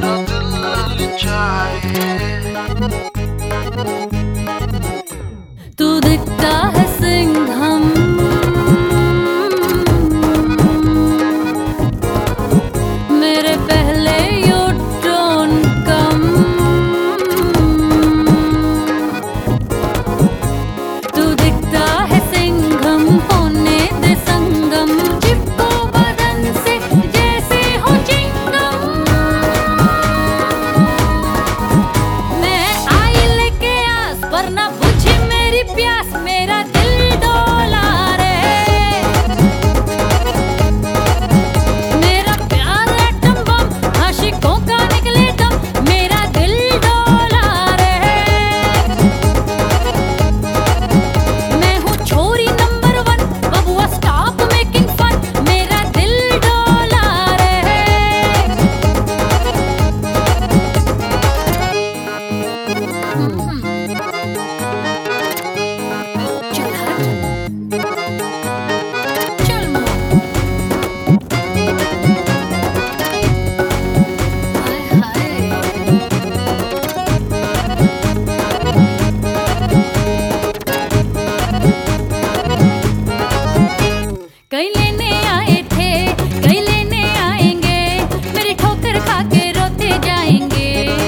मेरा दिल चाहे। तू दिखता है सिंघम, मेरे पहले यू टर्न कम। तू दिखता है सिंघम, होने दे संगम, चिपको बदन से जैसे हो चिंगम। मैं आई लेके आस पर ना बुझे मेरी प्यास, मेरा दिल डोला रे। मेरा प्यार एटम बम, आशिकों का निकले दम, मेरा दिल डोला रे। मैं हूँ छोरी नंबर 1, बबुआ स्टॉप मेकिंग फन, मेरा दिल डोला रे। चल हट, चल मुआ। हाय हाय, कई लेने आए थे, कई लेने आएंगे, मेरी ठोकर खा के रोते जाएंगे।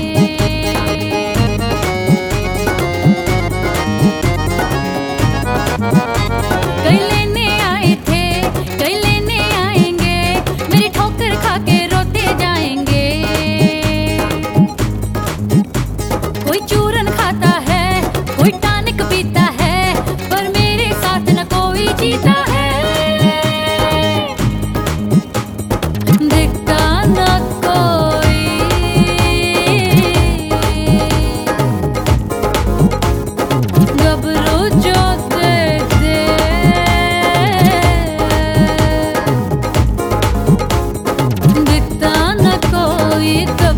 कई लेने आए थे, कई लेने आएंगे, मेरी ठोकर खा के रोते जाएंगे। कोई चूरन खाता है, कोई टॉनिक पीता है, पर मेरे साथ न कोई जीता है। दिखता न कोई, घबरू जो देख दे। दिखता न कोई